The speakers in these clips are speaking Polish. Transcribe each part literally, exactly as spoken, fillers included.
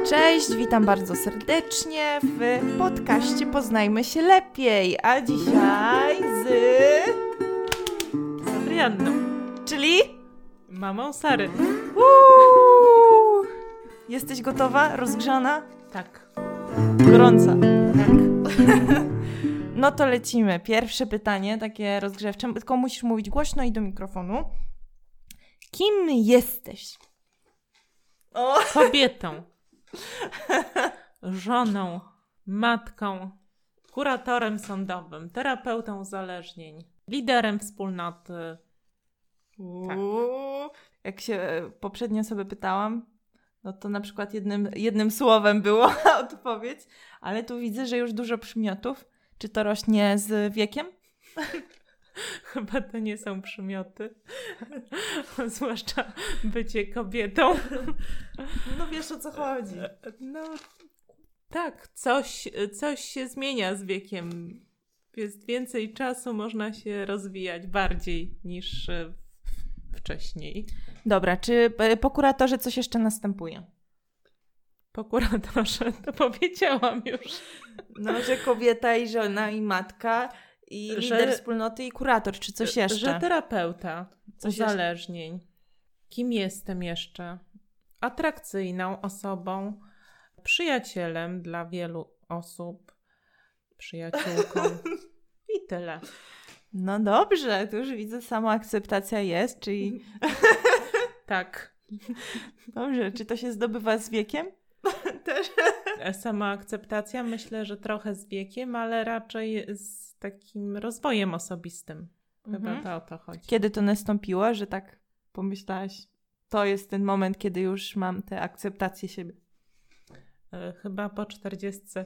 Cześć, witam bardzo serdecznie w podcaście Poznajmy się lepiej, a dzisiaj z... z Adrianną, czyli mamą Sary. Uuu! Jesteś gotowa? Rozgrzana? Tak. Gorąca? Tak. No to lecimy. Pierwsze pytanie, takie rozgrzewcze, tylko musisz mówić głośno i do mikrofonu. Kim jesteś? O! Kobietą, żoną, matką, kuratorem sądowym, terapeutą uzależnień, liderem wspólnoty. Tak. Jak się poprzednio sobie pytałam, no to na przykład jednym, jednym słowem było odpowiedź, ale tu widzę, że już dużo przymiotów. Czy to rośnie z wiekiem? Chyba to nie są przymioty, zwłaszcza bycie kobietą. No wiesz, o co chodzi. No tak, coś, coś się zmienia z wiekiem. Jest więcej czasu, można się rozwijać bardziej niż wcześniej. Dobra, czy po kuratorze coś jeszcze następuje? Po kuratorze to powiedziałam już. No, że kobieta i żona i matka i lider że, wspólnoty i kurator, czy coś jeszcze? Że terapeuta coś uzależnień. Jeszcze? Kim jestem jeszcze? Atrakcyjną osobą, przyjacielem dla wielu osób, przyjaciółką i tyle. No dobrze, to już widzę, samoakceptacja jest, czyli... Tak. Dobrze, czy to się zdobywa z wiekiem? Też. Samoakceptacja myślę, że trochę z wiekiem, ale raczej z takim rozwojem osobistym. Chyba mhm. to o to chodzi. Kiedy to nastąpiło, że tak pomyślałaś, to jest ten moment, kiedy już mam tę akceptację siebie? Chyba po czterdziestce.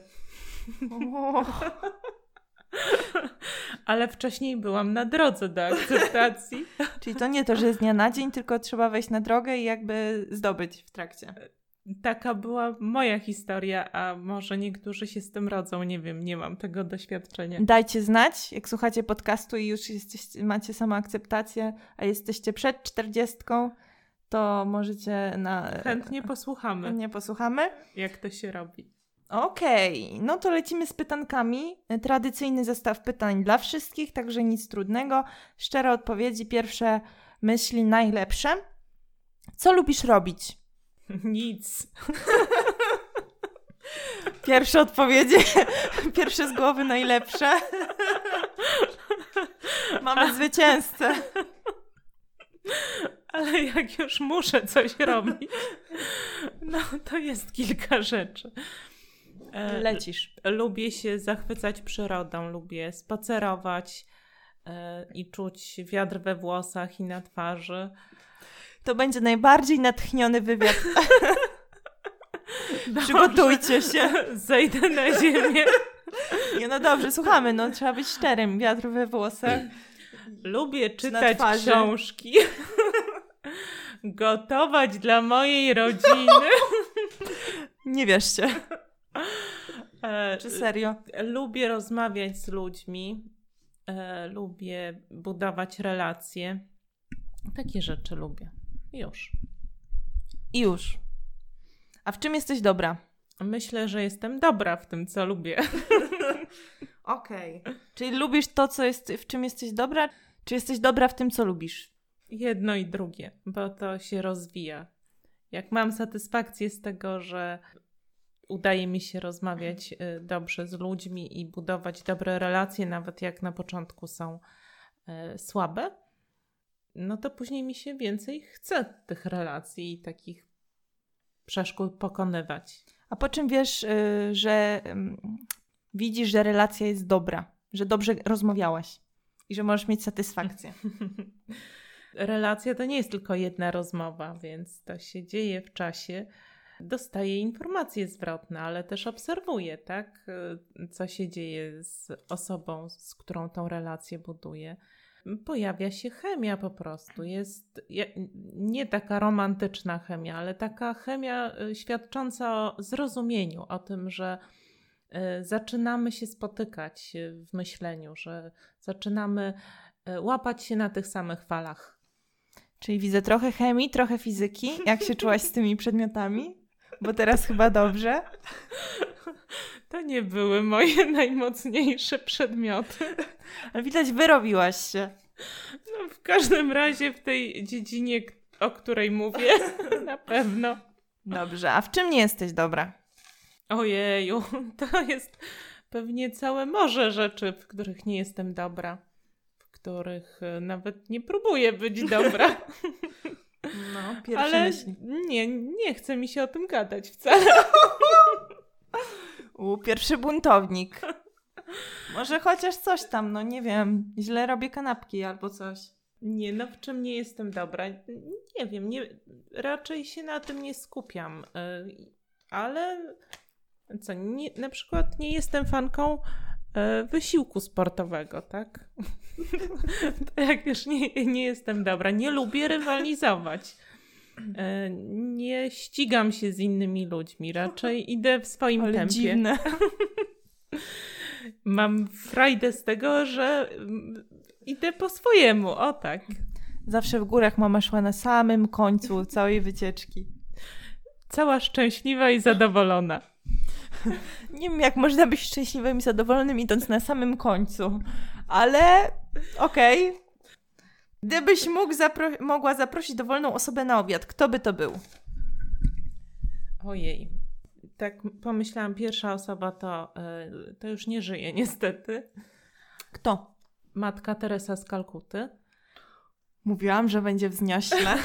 Ale wcześniej byłam na drodze do akceptacji. Czyli to nie to, że z dnia na dzień, tylko trzeba wejść na drogę i jakby zdobyć w trakcie. Taka była moja historia, a może niektórzy się z tym rodzą, nie wiem, nie mam tego doświadczenia. Dajcie znać, jak słuchacie podcastu i już jesteście, macie samoakceptację, a jesteście przed czterdziestką, to możecie na... Chętnie posłuchamy. Nie posłuchamy? Jak to się robi. Okej, okay. No to lecimy z pytankami. Tradycyjny zestaw pytań dla wszystkich, także nic trudnego. Szczere odpowiedzi, pierwsze myśli, najlepsze. Co lubisz robić? Nic. Pierwsze odpowiedzi, pierwsze z głowy najlepsze. Mamy zwycięzcę. Ale jak już muszę coś robić, no to jest kilka rzeczy. Lecisz. Lubię się zachwycać przyrodą, lubię spacerować e, i czuć wiatr we włosach i na twarzy. To będzie najbardziej natchniony wywiad. Przygotujcie się. Zejdę na ziemię. Nie, no dobrze, słuchamy, no trzeba być szczerym. Wiatr we włosach. Lubię czytać książki. Gotować dla mojej rodziny. Nie wierzcie. E, Czy serio? Lubię rozmawiać z ludźmi. E, lubię budować relacje. Takie rzeczy lubię. Już. I już. A w czym jesteś dobra? Myślę, że jestem dobra w tym, co lubię. Okej. Okay. Czyli lubisz to, co jest, w czym jesteś dobra? Czy jesteś dobra w tym, co lubisz? Jedno i drugie, bo to się rozwija. Jak mam satysfakcję z tego, że udaje mi się rozmawiać dobrze z ludźmi i budować dobre relacje, nawet jak na początku są y, słabe, no to później mi się więcej chce tych relacji i takich przeszkód pokonywać. A po czym wiesz, y, że y, widzisz, że relacja jest dobra, że dobrze rozmawiałaś i że możesz mieć satysfakcję? Relacja to nie jest tylko jedna rozmowa, więc to się dzieje w czasie. Dostaję informacje zwrotne, ale też obserwuję, tak, co się dzieje z osobą, z którą tą relację buduję. Pojawia się chemia po prostu. Jest nie taka romantyczna chemia, ale taka chemia świadcząca o zrozumieniu, o tym, że zaczynamy się spotykać w myśleniu, że zaczynamy łapać się na tych samych falach. Czyli widzę trochę chemii, trochę fizyki. Jak się czułaś z tymi przedmiotami? Bo teraz chyba dobrze. To nie były moje najmocniejsze przedmioty. Ale widać, wyrobiłaś się. No, w każdym razie w tej dziedzinie, o której mówię, na pewno. Dobrze, a w czym nie jesteś dobra? Ojeju, to jest pewnie całe morze rzeczy, w których nie jestem dobra. W których nawet nie próbuję być dobra. No, pierwsze Ale myśli. nie, nie chce mi się o tym gadać wcale. U, pierwszy buntownik. Może chociaż coś tam, no nie wiem, źle robię kanapki albo coś. Nie, no w czym nie jestem dobra? Nie wiem, nie, raczej się na tym nie skupiam. Yy, ale co, nie, na przykład nie jestem fanką yy, wysiłku sportowego, tak? To jak już nie, nie jestem dobra. Nie lubię rywalizować. Yy, nie ścigam się z innymi ludźmi. Raczej idę w swoim Ale tempie. dziwne. Mam frajdę z tego, że idę po swojemu, o tak. Zawsze w górach mama szła na samym końcu całej wycieczki. Cała szczęśliwa i zadowolona. Nie wiem, jak można być szczęśliwym i zadowolonym idąc na samym końcu, ale okej. Okay. Gdybyś mógł zapro- mogła zaprosić dowolną osobę na obiad, kto by to był? Ojej. Tak pomyślałam, pierwsza osoba to, yy, to już nie żyje niestety. Kto? Matka Teresa z Kalkuty. Mówiłam, że będzie wzniośle.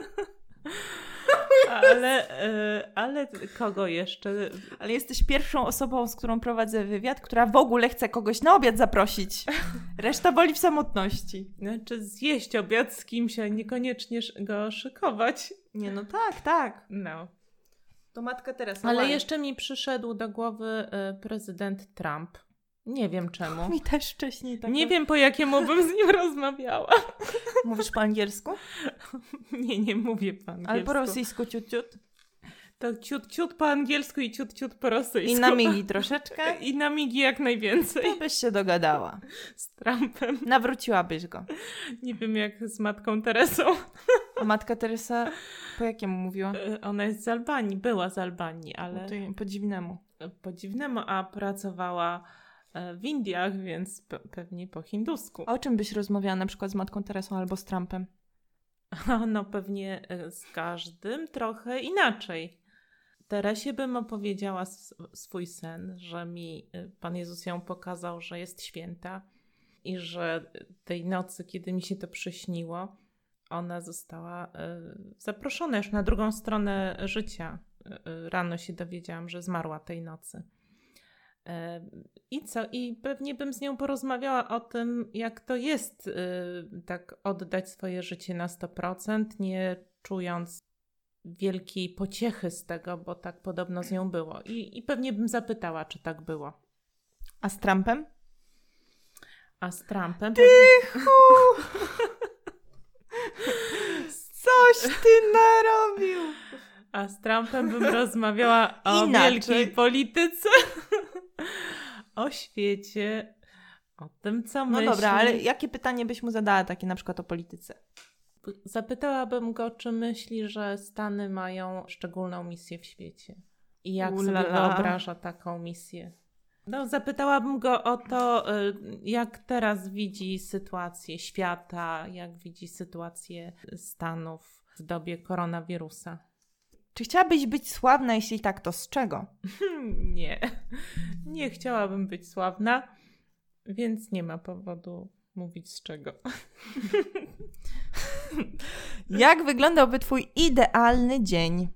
ale, yy, ale kogo jeszcze? Ale jesteś pierwszą osobą, z którą prowadzę wywiad, która w ogóle chce kogoś na obiad zaprosić. Reszta woli w samotności. Znaczy zjeść obiad z kimś, a niekoniecznie go szykować. Nie, no tak, tak. No. To matka Teresa. Ale ładnie. jeszcze mi przyszedł do głowy y, prezydent Trump. Nie wiem czemu. Mi też wcześniej tak. Nie wiem, po jakiemu bym z nim rozmawiała. Mówisz po angielsku? Nie, nie mówię po angielsku. Ale po rosyjsku ciut, ciut. To ciut, ciut po angielsku i ciut, ciut po rosyjsku. I na migi troszeczkę. I na migi jak najwięcej. To byś się dogadała. Z Trumpem. Nawróciłabyś go. Nie wiem jak z matką Teresą. A matka Teresa po jakiemu mówiła? Ona jest z Albanii, była z Albanii, ale... No po dziwnemu. Po dziwnemu, a pracowała w Indiach, więc pe- pewnie po hindusku. A o czym byś rozmawiała na przykład z matką Teresą albo z Trumpem? No pewnie z każdym trochę inaczej. Teresie bym opowiedziała sw- swój sen, że mi Pan Jezus ją pokazał, że jest święta i że tej nocy, kiedy mi się to przyśniło, ona została y, zaproszona już na drugą stronę życia. Y, rano się dowiedziałam, że zmarła tej nocy. Y, I co? I pewnie bym z nią porozmawiała o tym, jak to jest y, tak oddać swoje życie na sto procent, nie czując wielkiej pociechy z tego, bo tak podobno z nią było. I, i pewnie bym zapytała, czy tak było. A z Trumpem? A z Trumpem... Tychu! Coś ty narobił! A z Trumpem bym rozmawiała o Inaczej. wielkiej polityce, o świecie, o tym, co No myśli. dobra, ale jakie pytanie byś mu zadała takie na przykład o polityce? Zapytałabym go, czy myśli, że Stany mają szczególną misję w świecie. I jak Ulala. sobie wyobraża taką misję. No, zapytałabym go o to, jak teraz widzi sytuację świata, jak widzi sytuację Stanów w dobie koronawirusa. Czy chciałabyś być sławna? Jeśli tak, to z czego? Nie, nie chciałabym być sławna, więc nie ma powodu mówić z czego. Jak wyglądałby twój idealny dzień?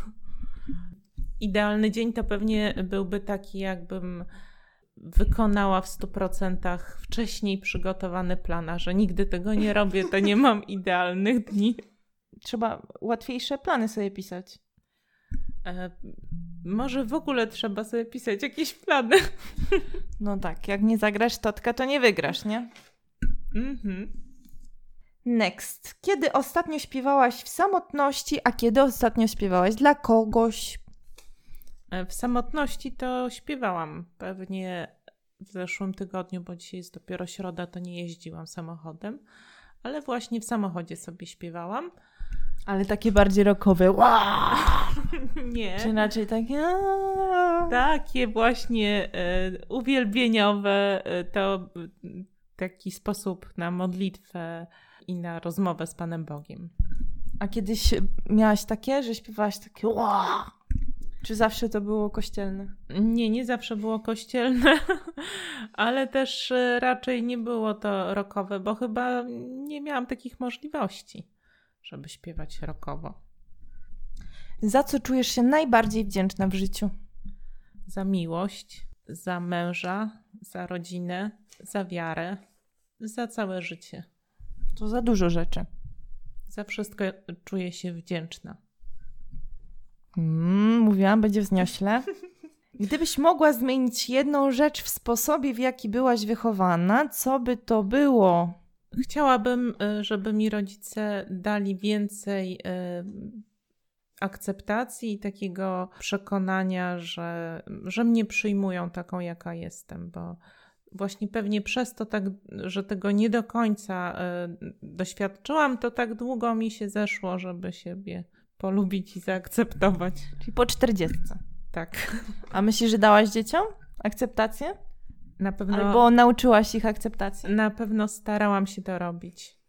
Idealny dzień to pewnie byłby taki, jakbym wykonała w stu procentach wcześniej przygotowany plan, a że nigdy tego nie robię, to nie mam idealnych dni. Trzeba łatwiejsze plany sobie pisać. E, może w ogóle trzeba sobie pisać jakieś plany. No tak, jak nie zagrasz totka, to nie wygrasz, nie? Mhm. Next. Kiedy ostatnio śpiewałaś w samotności, a kiedy ostatnio śpiewałaś dla kogoś? W samotności to śpiewałam. Pewnie w zeszłym tygodniu, bo dzisiaj jest dopiero środa, to nie jeździłam samochodem, ale właśnie w samochodzie sobie śpiewałam. Ale takie bardziej rockowe. Wow! Nie. Czy raczej takie... Takie właśnie y, uwielbieniowe, y, to y, taki sposób na modlitwę i na rozmowę z Panem Bogiem. A kiedyś miałaś takie, że śpiewałaś takie wow? Czy zawsze to było kościelne? Nie, nie zawsze było kościelne, ale też y, raczej nie było to rockowe, bo chyba nie miałam takich możliwości, żeby śpiewać rockowo. Za co czujesz się najbardziej wdzięczna w życiu? Za miłość, za męża, za rodzinę, za wiarę, za całe życie. To za dużo rzeczy. Za wszystko czuję się wdzięczna. Mm, mówiłam, będzie wzniośle. Gdybyś mogła zmienić jedną rzecz w sposobie, w jaki byłaś wychowana, co by to było? Chciałabym, żeby mi rodzice dali więcej akceptacji i takiego przekonania, że, że mnie przyjmują taką, jaka jestem, bo właśnie pewnie przez to, tak, że tego nie do końca y, doświadczyłam, to tak długo mi się zeszło, żeby siebie polubić i zaakceptować. Czyli po czterdziestce. Tak. A myślisz, że dałaś dzieciom akceptację? Na pewno, Albo nauczyłaś ich akceptacji? Na pewno starałam się to robić.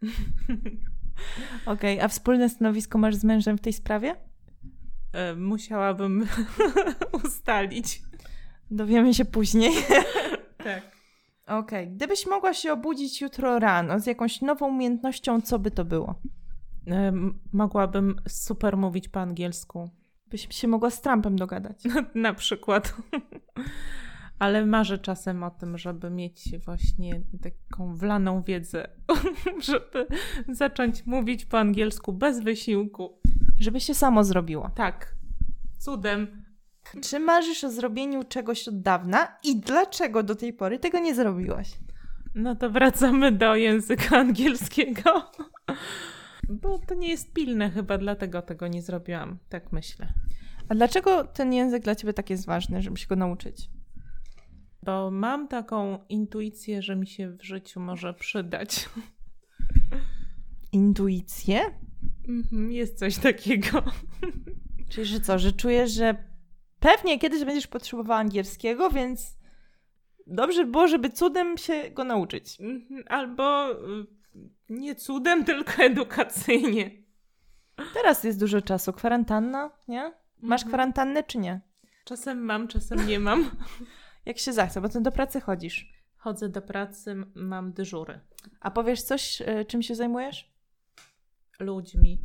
Okej, okay, a wspólne stanowisko masz z mężem w tej sprawie? Y, musiałabym ustalić. Dowiemy się później. Tak. Okej, okay. Gdybyś mogła się obudzić jutro rano z jakąś nową umiejętnością, co by to było? Y, mogłabym super mówić po angielsku. Byś się mogła z Trumpem dogadać. Na przykład. Ale marzę czasem o tym, żeby mieć właśnie taką wlaną wiedzę, żeby zacząć mówić po angielsku bez wysiłku. Żeby się samo zrobiło. Tak. Cudem. Czy marzysz o zrobieniu czegoś od dawna i dlaczego do tej pory tego nie zrobiłaś? No to wracamy do języka angielskiego. Bo to nie jest pilne chyba, dlatego tego nie zrobiłam. Tak myślę. A dlaczego ten język dla ciebie tak jest ważny, żeby się go nauczyć? Bo mam taką intuicję, że mi się w życiu może przydać. Intuicję? Mhm, jest coś takiego. Czyli, że co, że czujesz, że pewnie kiedyś będziesz potrzebowała angielskiego, więc dobrze by było, żeby cudem się go nauczyć. Albo nie cudem, tylko edukacyjnie. Teraz jest dużo czasu. Kwarantanna, nie? Masz Mhm. kwarantannę czy nie? Czasem mam, czasem nie mam. Jak się zachce, bo ty do pracy chodzisz. Chodzę do pracy, mam dyżury. A powiesz coś, czym się zajmujesz? Ludźmi.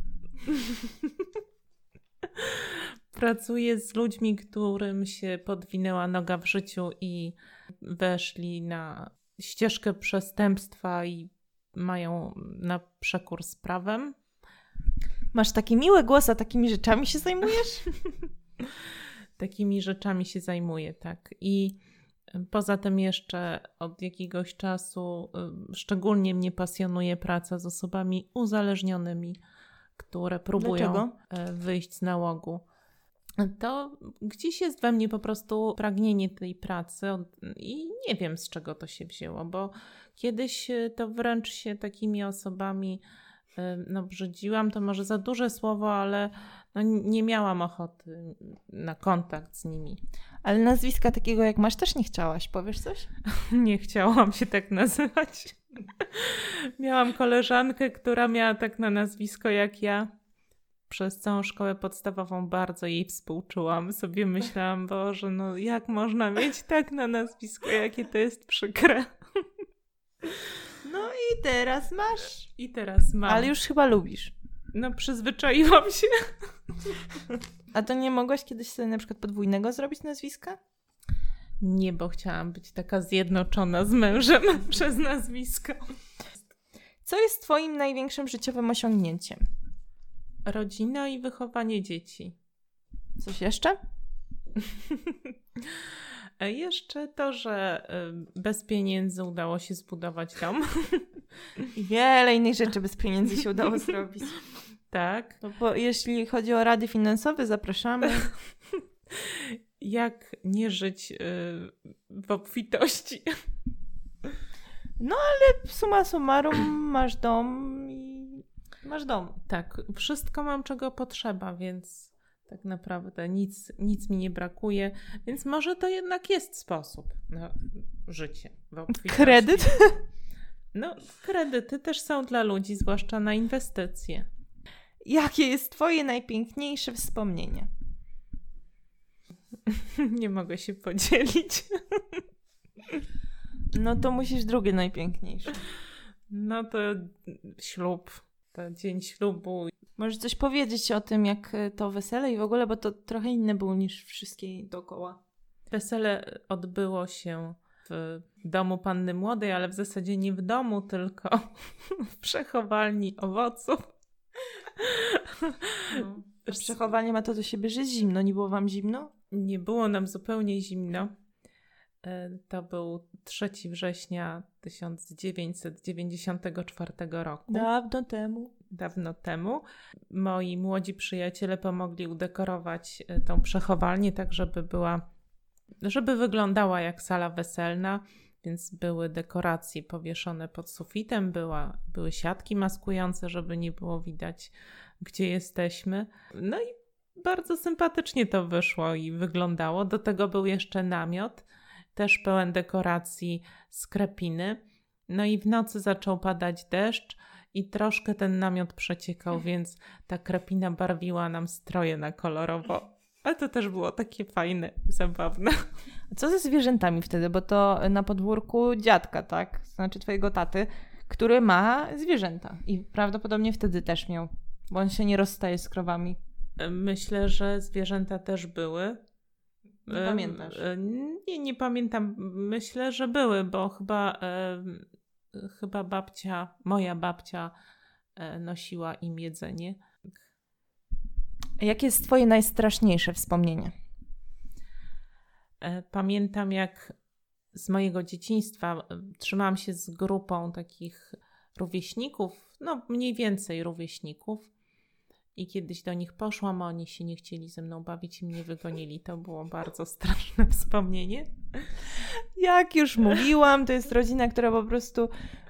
Pracuję z ludźmi, którym się podwinęła noga w życiu i weszli na ścieżkę przestępstwa i mają na przekór z prawem. Masz taki miły głos, a takimi rzeczami się zajmujesz? Takimi rzeczami się zajmuję, tak. I poza tym jeszcze od jakiegoś czasu szczególnie mnie pasjonuje praca z osobami uzależnionymi, które próbują Dlaczego? wyjść z nałogu. To gdzieś jest we mnie po prostu pragnienie tej pracy i nie wiem, z czego to się wzięło, bo kiedyś to wręcz się takimi osobami no brzydziłam, to może za duże słowo, ale no, nie miałam ochoty na kontakt z nimi. Ale nazwiska takiego jak masz też nie chciałaś, powiesz coś? Nie chciałam się tak nazywać. Miałam koleżankę, która miała tak na nazwisko jak ja. Przez całą szkołę podstawową bardzo jej współczułam. Sobie myślałam, Boże, no jak można mieć tak na nazwisko, jakie to jest przykre. No i teraz masz. I teraz mam. Ale już chyba lubisz. No przyzwyczaiłam się. A to nie mogłaś kiedyś sobie na przykład podwójnego zrobić nazwiska? Nie, bo chciałam być taka zjednoczona z mężem przez nazwisko. Co jest twoim największym życiowym osiągnięciem? Rodzina i wychowanie dzieci. Coś jeszcze? Jeszcze to, że bez pieniędzy udało się zbudować dom. I wiele innych rzeczy bez pieniędzy się udało zrobić. Tak. No bo jeśli chodzi o rady finansowe, zapraszamy. Jak nie żyć w obfitości. No ale summa summarum masz dom i masz dom. Tak, wszystko mam, czego potrzeba, więc Tak naprawdę nic, nic mi nie brakuje, więc może to jednak jest sposób na życie. Kredyt? No, kredyty też są dla ludzi, zwłaszcza na inwestycje. Jakie jest twoje najpiękniejsze wspomnienie? Nie mogę się podzielić. No to musisz drugie najpiękniejsze. No to ślub, to dzień ślubu. Możesz coś powiedzieć o tym, jak to wesele i w ogóle, bo to trochę inne było niż wszystkie dookoła. Wesele odbyło się w domu panny młodej, ale w zasadzie nie w domu, tylko w przechowalni owoców. No. Przechowanie ma to do siebie, że zimno. Nie było wam zimno? Nie było nam zupełnie zimno. To był trzeciego września tysiąc dziewięćset dziewięćdziesiątego czwartego roku. Dawno temu. Dawno temu. Moi młodzi przyjaciele pomogli udekorować tą przechowalnię tak, żeby była, żeby wyglądała jak sala weselna, więc były dekoracje powieszone pod sufitem, była, były siatki maskujące, żeby nie było widać, gdzie jesteśmy. No i bardzo sympatycznie to wyszło i wyglądało. Do tego był jeszcze namiot, też pełen dekoracji z krepiny. No i w nocy zaczął padać deszcz i troszkę ten namiot przeciekał, więc ta krepina barwiła nam stroje na kolorowo. Ale to też było takie fajne, zabawne. A co ze zwierzętami wtedy? Bo to na podwórku dziadka, tak? Znaczy twojego taty, który ma zwierzęta. I prawdopodobnie wtedy też miał, bo on się nie rozstaje z krowami. Myślę, że zwierzęta też były. Nie pamiętasz? Nie, nie pamiętam. Myślę, że były, bo chyba, e, chyba babcia, moja babcia e, nosiła im jedzenie. Jakie jest twoje najstraszniejsze wspomnienie? E, pamiętam, jak z mojego dzieciństwa trzymałam się z grupą takich rówieśników, no mniej więcej rówieśników. I kiedyś do nich poszłam, a oni się nie chcieli ze mną bawić i mnie wygonili. To było bardzo straszne wspomnienie. Jak już mówiłam, to jest rodzina, która po prostu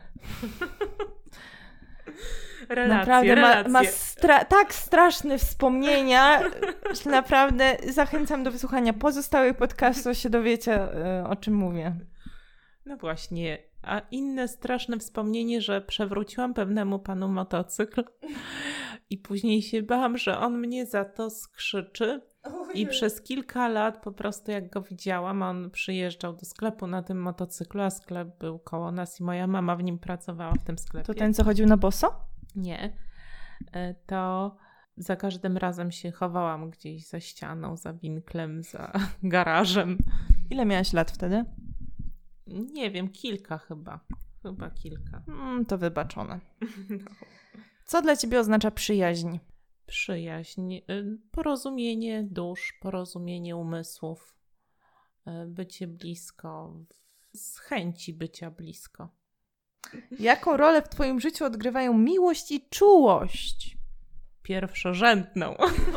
relacje, naprawdę relacje. ma, ma stra- tak straszne wspomnienia, że naprawdę zachęcam do wysłuchania pozostałych podcastów, się dowiecie, o czym mówię. No właśnie. A inne straszne wspomnienie, że przewróciłam pewnemu panu motocykl i później się bałam, że on mnie za to skrzyczy. I przez kilka lat po prostu jak go widziałam, on przyjeżdżał do sklepu na tym motocyklu, a sklep był koło nas i moja mama w nim pracowała w tym sklepie. To ten, co chodził na boso? Nie. To za każdym razem się chowałam gdzieś za ścianą, za winklem, za garażem. Ile miałaś lat wtedy? Nie wiem, kilka chyba. Chyba kilka. Mm, to wybaczone. No. Co dla ciebie oznacza przyjaźń? Przyjaźń, porozumienie dusz, porozumienie umysłów, bycie blisko, z chęci bycia blisko. Jaką rolę w twoim życiu odgrywają miłość i czułość? Pierwszorzędną.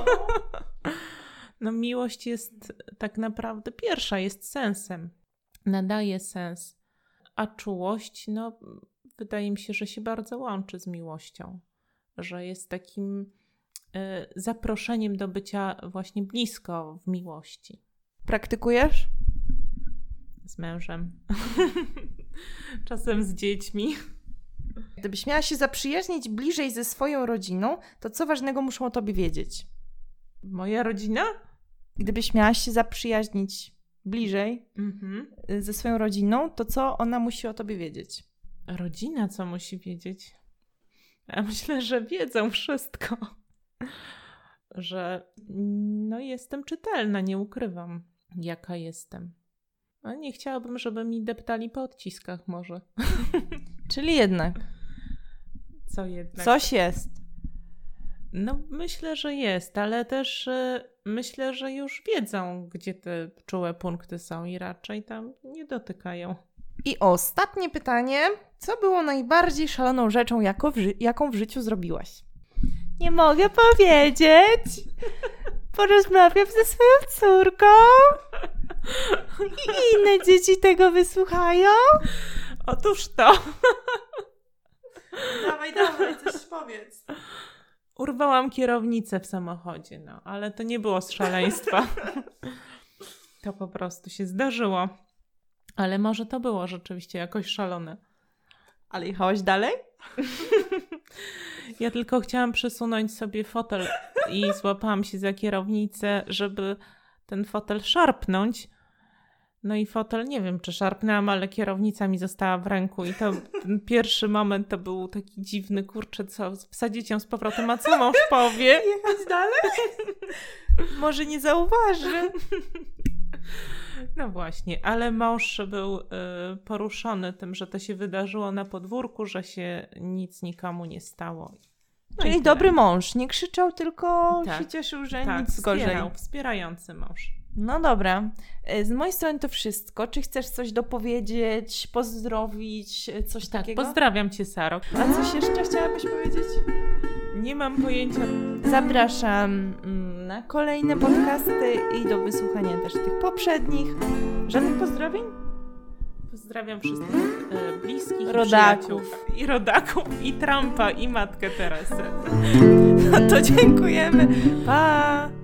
No miłość jest tak naprawdę pierwsza, jest sensem. Nadaje sens. A czułość, no wydaje mi się, że się bardzo łączy z miłością. Że jest takim y, zaproszeniem do bycia właśnie blisko w miłości. Praktykujesz? Z mężem. Czasem z dziećmi. Gdybyś miała się zaprzyjaźnić bliżej ze swoją rodziną, to co ważnego muszą o tobie wiedzieć? Moja rodzina? Gdybyś miała się zaprzyjaźnić bliżej mm-hmm. ze swoją rodziną, to co ona musi o tobie wiedzieć? Rodzina co musi wiedzieć? Ja myślę, że wiedzą wszystko. Że no jestem czytelna, nie ukrywam, jaka jestem. A nie chciałabym, żeby mi deptali po odciskach może. Czyli jednak. Co jednak? Coś jest. No myślę, że jest, ale też y, myślę, że już wiedzą, gdzie te czułe punkty są i raczej tam nie dotykają. I ostatnie pytanie. Co było najbardziej szaloną rzeczą, jako w ży- jaką w życiu zrobiłaś? Nie mogę powiedzieć. Porozmawiam ze swoją córką. I inne dzieci tego wysłuchają. Otóż to. Dawaj, dawaj, coś powiedz. Urwałam kierownicę w samochodzie, no, ale to nie było z szaleństwa. To po prostu się zdarzyło. Ale może to było rzeczywiście jakoś szalone. Ale jechałaś dalej? Ja tylko chciałam przesunąć sobie fotel i złapałam się za kierownicę, żeby ten fotel szarpnąć. No i fotel, nie wiem, czy szarpnęłam, ale kierownica mi została w ręku i to ten pierwszy moment to był taki dziwny, kurczę, co, wsadzić ją z powrotem, a co mąż powie? Jechać dalej? Może nie zauważy. No właśnie, ale mąż był y, poruszony tym, że to się wydarzyło na podwórku, że się nic nikomu nie stało. No Czyli dobry mąż, nie krzyczał, tylko tak, się cieszył, że tak, nic wspierał, gorzej. Wspierający mąż. No dobra, z mojej strony to wszystko. Czy chcesz coś dopowiedzieć, pozdrowić, coś tak, takiego? Pozdrawiam Cię, Saro. A coś jeszcze chciałabyś powiedzieć? Nie mam pojęcia. Zapraszam na kolejne podcasty i do wysłuchania też tych poprzednich. Żadnych pozdrowień? Pozdrawiam wszystkich e, bliskich rodaków. I, i rodaków, i Trumpa, i matkę Teresę. No to dziękujemy. Pa!